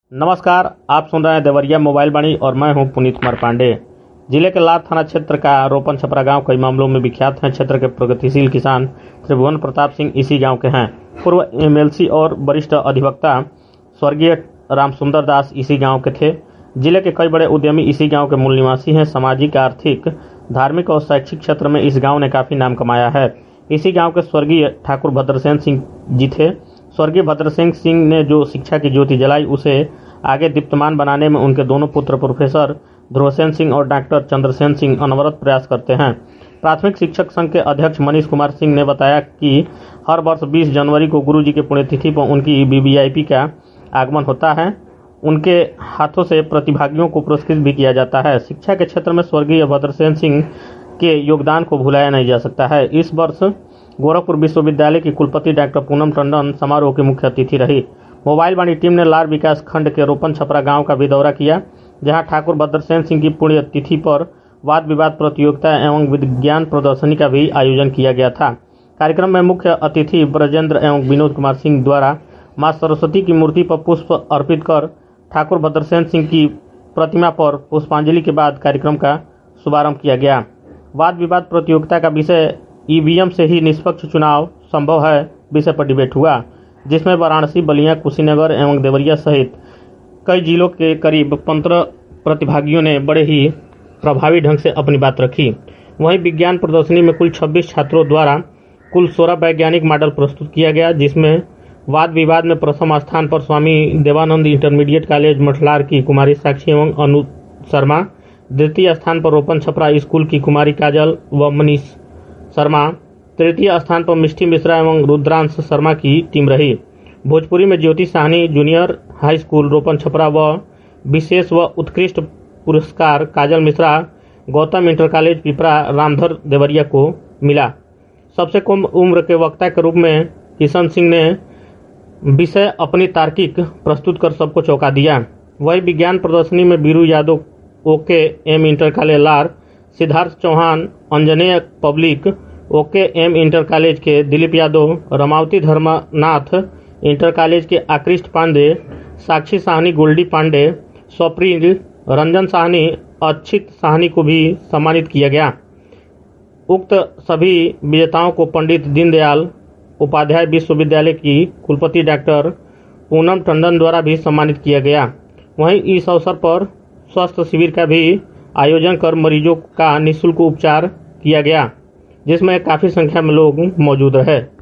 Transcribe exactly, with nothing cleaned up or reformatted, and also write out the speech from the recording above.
नमस्कार, आप सुन रहे हैं देवरिया मोबाइल वाणी और मैं हूं पुनीत कुमार पांडे। जिले के लार थाना क्षेत्र का रोपन छपरा गांव कई मामलों में विख्यात है। क्षेत्र के प्रगतिशील किसान त्रिभुवन प्रताप सिंह इसी गांव के हैं। पूर्व एमएलसी और वरिष्ठ अधिवक्ता स्वर्गीय रामसुंदर दास इसी गांव के थे। जिले के कई बड़े उद्यमी इसी गांव के मूल निवासी हैं। सामाजिक, आर्थिक, धार्मिक और शैक्षिक क्षेत्र में इस गाँव ने काफी नाम कमाया है। इसी गाँव के स्वर्गीय ठाकुर भद्रसेन सिंह जी थे। स्वर्गीय भद्रसेन सिंह ने जो शिक्षा की ज्योति जलाई, उसे आगे दीप्तमान बनाने में उनके दोनों पुत्र प्रोफेसर ध्रुवसेन सिंह और डॉक्टर चंद्रसेन सिंह अनवरत प्रयास करते हैं। प्राथमिक शिक्षक संघ के अध्यक्ष मनीष कुमार सिंह ने बताया कि हर वर्ष बीस जनवरी को गुरु जी की पुण्यतिथि पर उनकी वीवीआईपी का आगमन होता है। उनके हाथों से प्रतिभागियों को पुरस्कृत भी किया जाता है। शिक्षा के क्षेत्र में स्वर्गीय भद्रसेन सिंह के योगदान को भुलाया नहीं जा सकता है। इस वर्ष गोरखपुर विश्वविद्यालय की कुलपति डॉक्टर पूनम टंडन समारोह की मुख्य अतिथि रही। मोबाइल वाणी टीम ने लार विकास खंड के रोपन छपरा गांव का भी दौरा किया, जहां ठाकुर भद्रसेन सिंह की पुण्यतिथि पर वाद विवाद प्रतियोगिता एवं विज्ञान प्रदर्शनी का भी आयोजन किया गया था। कार्यक्रम में मुख्य अतिथि ब्रजेंद्र एवं विनोद कुमार सिंह द्वारा मां सरस्वती की मूर्ति पर पुष्प अर्पित कर ठाकुर भद्रसेन सिंह की प्रतिमा पर पुष्पांजलि के बाद कार्यक्रम का शुभारंभ किया गया। वाद विवाद प्रतियोगिता का विषय ईवीएम से ही निष्पक्ष चुनाव संभव है विषय पर डिबेट हुआ, जिसमें वाराणसी, बलिया, कुशीनगर एवं देवरिया सहित कई जिलों के करीब पंद्रह प्रतिभागियों ने बड़े ही प्रभावी ढंग से अपनी बात रखी। वहीं विज्ञान प्रदर्शनी में कुल छब्बीस छात्रों द्वारा कुल सोलह वैज्ञानिक मॉडल प्रस्तुत किया गया, जिसमें वाद विवाद में प्रथम स्थान पर स्वामी देवानंद इंटरमीडिएट कॉलेज मठलार की कुमारी साक्षी एवं अनु शर्मा, द्वितीय स्थान पर रोपन छपरा स्कूल की कुमारी काजल व मनीष शर्मा, तृतीय स्थान पर मिष्टी मिश्रा एवं रुद्रांश शर्मा की टीम रही। भोजपुरी में Jyoti Sahni junior high school Ropan Chhapra व विशेष व उत्कृष्ट पुरस्कार काजल मिश्रा गौतम इंटर कॉलेज पिपरा रामधर देवरिया को मिला। सबसे कम उम्र के वक्ता के रूप में किशन सिंह ने विषय अपनी तार्किक प्रस्तुत कर सबको चौंका दिया। वही विज्ञान प्रदर्शनी में Biru Yadav O K M inter college Lar, Siddharth Chauhan Anjaney public O K M inter college के दिलीप यादव, रमावती धर्मनाथ इंटर कॉलेज के आकृष्ट पांडे, साक्षी साहनी गोल्डी पांडे, स्वप्रील रंजन साहनी, अक्षित साहनी को भी सम्मानित किया गया। उक्त सभी विजेताओं को पंडित दीनदयाल उपाध्याय विश्वविद्यालय की कुलपति डॉक्टर पूनम टंडन द्वारा भी सम्मानित किया गया। वहीं इस अवसर पर स्वास्थ्य शिविर का भी आयोजन कर मरीजों का निःशुल्क उपचार किया गया, जिसमें काफी संख्या में लोग मौजूद रहे।